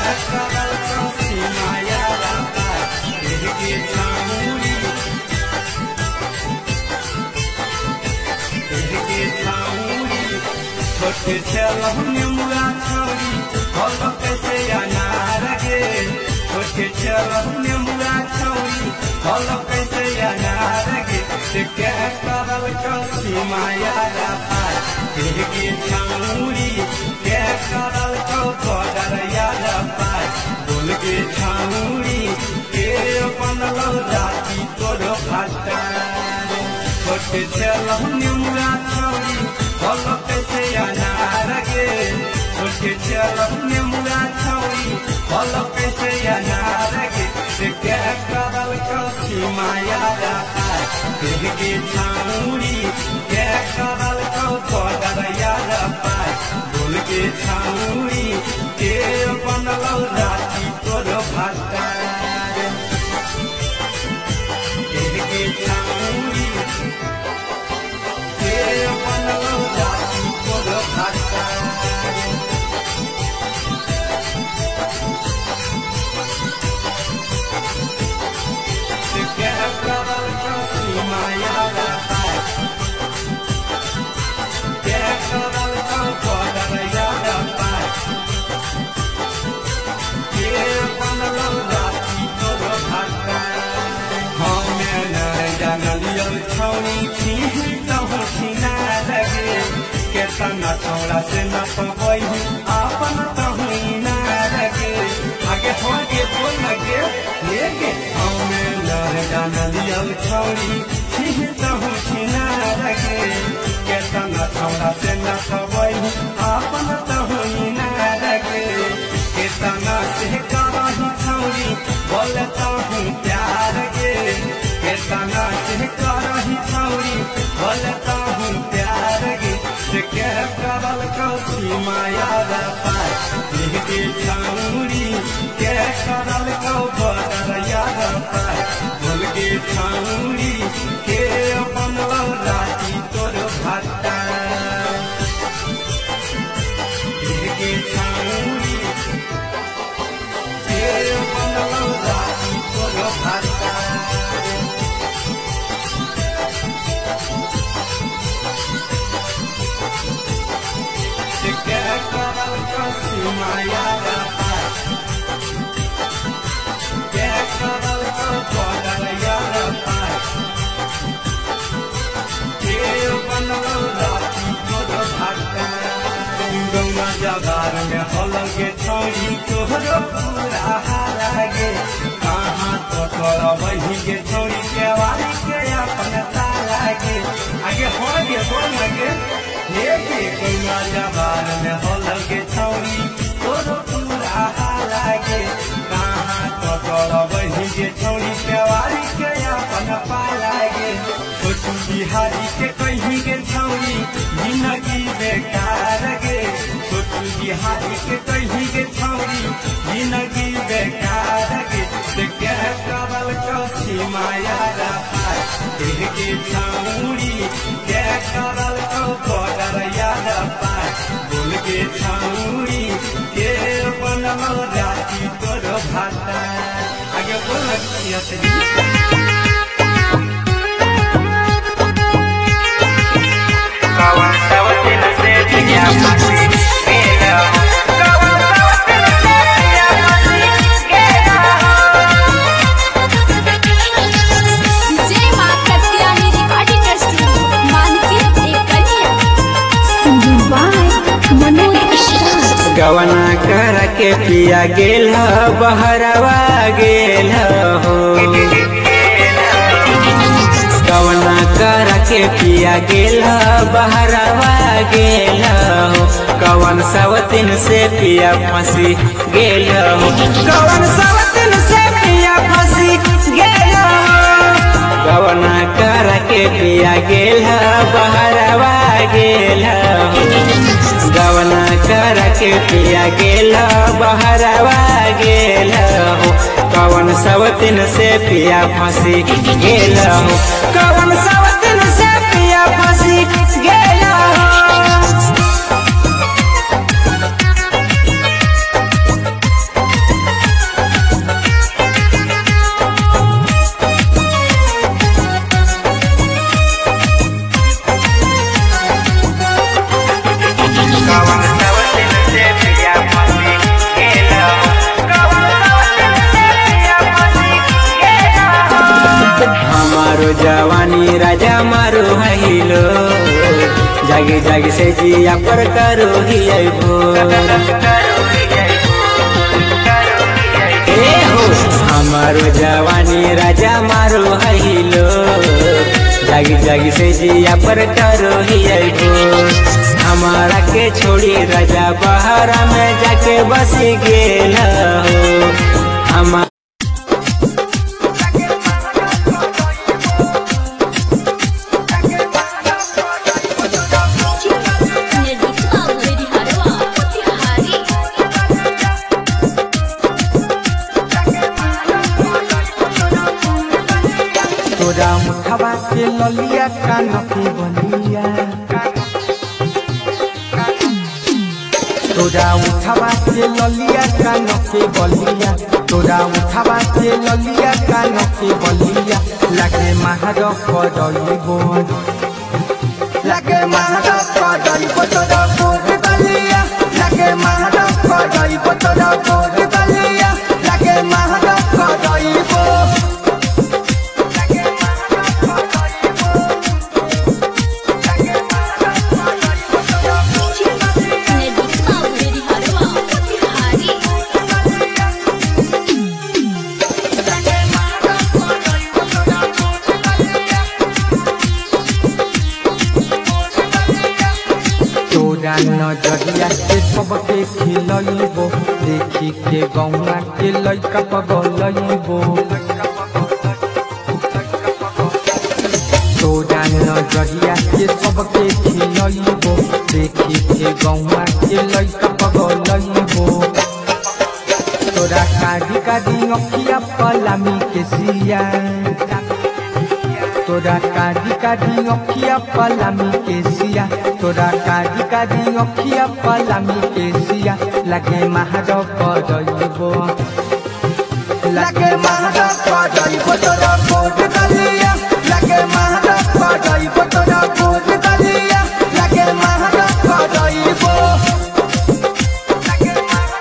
करल कसी माया के छाऊरी छोटे छलम नेमुआ छौरी भल कैसे अनार गे छोटे छलम नेमुआ छौरी भल कैसे अनार गे से क्या करल कसी माया के छाऊरी क्या करल को बदर याद पार बोल के छाऊरी के बनल राती तोरो भाता छोटे छलम नेमुआ छौरी भल कैसे अनार गे छोटे छलम नेमुआ छौरी भल कैसे अनार गे से क्या करल कसी माया के छाऊरी क्या करल को बदर याद पार बोल के छाऊरी के बनल राती तोरो भाता के छाऊरी के बनल राती तोरो भाता केतना छौड़ा से न पबई आपन तहुना लगे आगे होगे बोल लगे लेके हमें लड़ जान लियो छौड़ी छिहतहु छिना लगे केतना छौड़ा से न पबई आपन तहुना लगे केतना से करही छौड़ी बोलता हूँ प्यार गे केतना से करही छौड़ी बोलता हूँ प्यार गे से क्या करल कसी माया पार के छाऊरी क्या करल को बदर याद पार बोल के छाऊरी के बनल राती तोर भाता के छाऊरी के बनल राती तोर भाता क्या करल कसी माया क्या करल को बदर याद पार के बनल राती तोर भाता गौना जगार में हलगे छौरी तोहरो पूरा हालागे कहाँ तो तोरा वही के छौरी केवारी के अपन तालागे आगे होगे बोल लगे लेके गौना जबार में हलगे छौरी तोरो पूरा हालागे कहाँ तो तोरा वही के छौरी केवारी के अपन पालागे छोटू बिहारी के कहीं के छौरी जिंदगी बेकार गे छोटू बिहारी के कहीं के छौरी जिंदगी बेकार गे से क्या करल कसी माया पार के छौरी क्या करल को बदर याद पार बोल के छौरी के बनल राती तोरो भाता आगे बोल कवन सब दिन से दिया मसी गेला कवन सब दिन से दिया मसी गेला जय मां Katyani recording studio Mansi Ekniya singing by Manoj star गवना कर के पिया गेल बहरवा गेल हो गवना कर के पिया गेल बहरवा गेल हो कवन सवतिन से पिया फंसी गेल हो कवन सवतिन से पिया फंसी गेल हो गवना कर के पिया गेल बहरवा गेल हो गवना कर के पिया गेल बहरवा गेल हो कवन सवतिन से पिया फंसी गेल हो कवन सवतिन से पिया फंसी गेल हो जवानी राजा मारो हिलो जागी जागी से जिया पर करो ही हमारो जवानी राजा मारो हिलो जागी जागी से जिया पर करो ही हमारा के छोड़ी राजा बहरा में जाके बस गेल हो हमारा तोरा मुठवा के ललिया कान के बलिया तोरा उठवा के ललिया कान के बलिया तोरा उठवा के ललिया कान के बलिया लगे महार करइबो लगे महार करइबो तोरा बोल बलिया लगे महार करइबो तोरा बोल बलिया लगे महार करइबो नजरिया से सबके खिलइबो देखी के गौना के लइका पगलइबो तोरा नजरिया से सबके खिलइबो देखी के गौना के लइका पगलइबो तोरा काडी काडी अखिया पलामी के सिया तोरा काडी काडी अखिया पलामी के सिया तोरा काडी काडी अखिया पलामी के सिया लगे महार करइबो लगे महार करइबो तोरा बोल